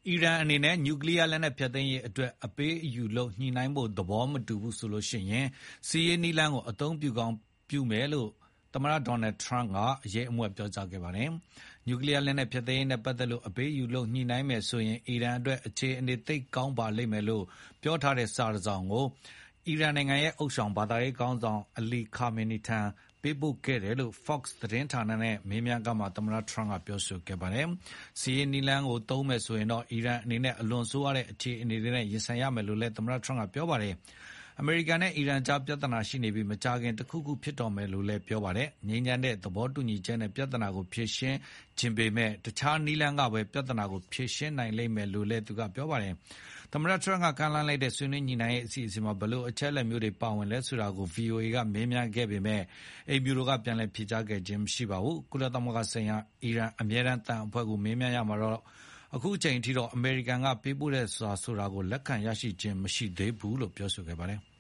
အီရန်အနေနဲ့နျူကလ িয়ার လက်နက်ဖျက်သိမ်းရေးအတွက်အပေးအယူလုပ်ညှိနှိုင်းဖို့သဘောမတူဘူးဆိုရင်စစ်ရေးနည်းလမ်းကိုအသုံးပြုကောင်းပြုမယ်လို့သမ္မတဒေါ်နယ်ထရန့်ကအရေးအမွက်ပြောကြားခဲ့ပါတယ်။နျူကလ িয়ার လက်နက်ဖျက်သိမ်းရေးနဲ့ပတ်သက်လို့အပေးအယူလုပ်ညှိနှိုင်းမယ်ဆိုရင်အီရန်အတွက်အခြေအနေသိပ်ကောင်းပါလိမ့်မယ်လို့ပြောထားတဲ့စာတစ်စောင်ကိုအီရန်နိုင်ငံရဲ့ဥသျှောင်ဘာသာရေးခေါင်းဆောင်အလီခါမီနီထံပေးပို့ခဲ့တယ်လို့ Fox သတင်းဌာနနဲ့မေးမြန်းခန်းမှာသမ္မတထရန့်ကပြောဆိုခဲ့ပါတယ်။စစ်ရေးနည်းလမ်းကိုသုံးမယ်ဆိုရင်တော့အီရန်အနေနဲ့အလွန်ဆိုးရွားတဲ့အခြေအနေတွေနဲ့ရင်ဆိုင်ရမယ်လို့လည်းသမ္မတထရန့်ကပြောပါတယ်။အမေရိကန်နဲ့အီရန်ကြားပြဿနာရှိနေပြီးမကြာခင်တခုခုဖြစ်တော့မယ်လို့လည်းပြောပါတယ်။ငြိမ်းချမ်းတဲ့သဘောတူညီချက်နဲ့ပြဿနာကိုဖြေရှင်းချင်ပေမဲ့တခြားနည်းလမ်းကပဲပြဿနာကိုဖြေရှင်းနိုင်လိမ့်မယ်လို့လည်းသူကပြောပါတယ်။သမ္မတထရန့်ကကမ်းလှမ်းလိုက်တဲ့ဆွေးနွေးညှိနှိုင်းရေးအစီအစဉ်မှာဘယ်လိုအချက်အလက်မျိုးတွေပါဝင်လဲဆိုတာကို VOA ကမေးမြန်းခဲ့ပေမဲ့အိမ်ဖြူတော်ကပြန်လည်ဖြေကြားခဲ့ခြင်းမရှိပါဘူး။ကုလသမဂ္ဂဆိုင်ရာအီရန်အမြဲတမ်းသံအဖွဲ့ကိုမေးမြန်းရမှာတော့အခုအချိန်အထိတော့အမေရိကန်ကပေးပို့တဲ့စာဆိုတာကိုလက်ခံရရှိခြင်းမရှိသေးဘူးလို့ပြောဆိုခဲ့ပါတယ်။